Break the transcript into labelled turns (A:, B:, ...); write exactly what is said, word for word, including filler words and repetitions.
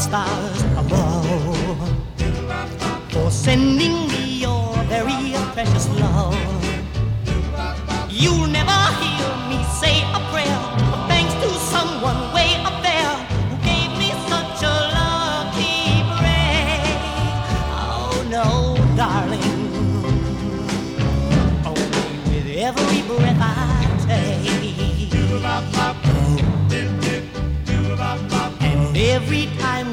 A: stars above, for sending me your very precious love. You'll never hear me say a prayer, but thanks to someone way up there who gave me such a lucky break. Oh no, darling, only with every breath I take, and every time